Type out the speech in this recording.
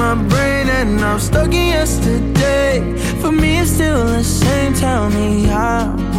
my brain and I'm stuck in yesterday. For me it's still the same, tell me how